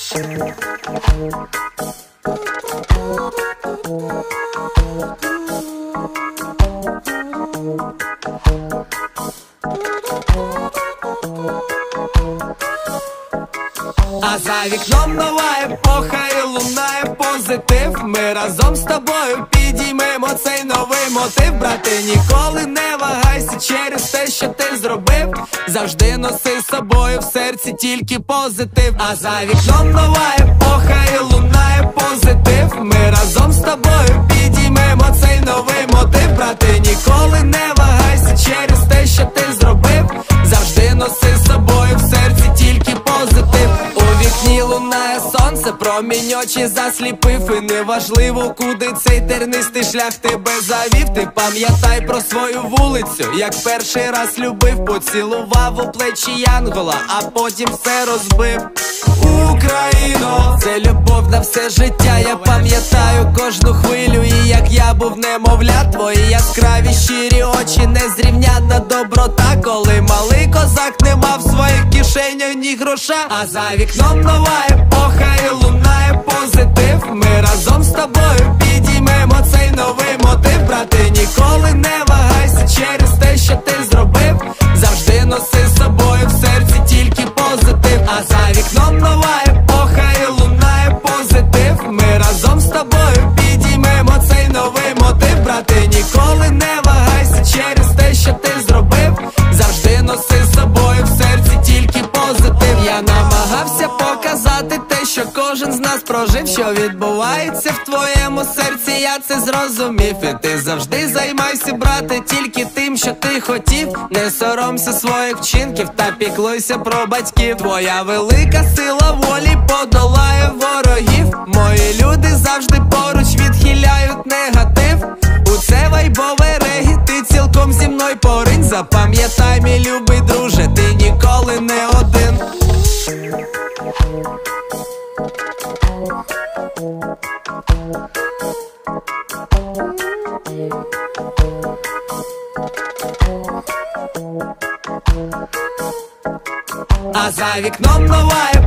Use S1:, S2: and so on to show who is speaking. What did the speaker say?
S1: А за вікном нова епоха і лунає позитив. Ми разом з тобою підіймемо цей новий мотив. Брате, ніколи не вагайся через те, що ти зробив. Завжди носи з собою в серці тільки позитив. А за вікном нова епоха і лунає позитив. Ми разом з тобою підіймемо цей новий мотив. Брате, ніколи не вагайся через те, що ти зробив. Завжди носи з собою в серці тільки позитив. У вікні лунає сонце, промінь очі засліпив. І неважливо, куди цей тернистий шлях тебе завів. Ти пам'ятай про свою вулицю, як перший раз любив. Поцілував у плечі янгола, а потім все розбив. Україно, це любов на все життя. Я пам'ятаю кожну хвилю, і як я був немовля. Твої яскраві щирі очі, незрівнянна доброта. Коли малий козак не мав в своїх кишенях ні гроша. А за вікном нова епоха і лунає позитив. Ми разом з тобою підіймемо цей новий мотив. Брате, ніколи не вагайся через те, що ти зробив. Завжди носи з собою в серці тільки позитив. А за вікном нова епоха і лунає позитив. Ми разом з тобою підіймемо цей новий мотив. Брате, ніколи не вагайся через те, що ти зробив. Завжди носи з собою в серці тільки позитив. Я намагався показати те, що кожен з нас прожив. Що відбувається в твоєму серці, я це зрозумів. І ти завжди займайся, брате, тільки тим, що ти хотів. Не соромся своїх вчинків та піклуйся про батьків. Твоя велика сила волі подолає ворогів. Мої люди завжди поруч відхиляють негатив. У це вайбове регі, ти цілком зі мною поринь. Запам'ятай, мій любий друже, ти ніколи не один. А за вікном нова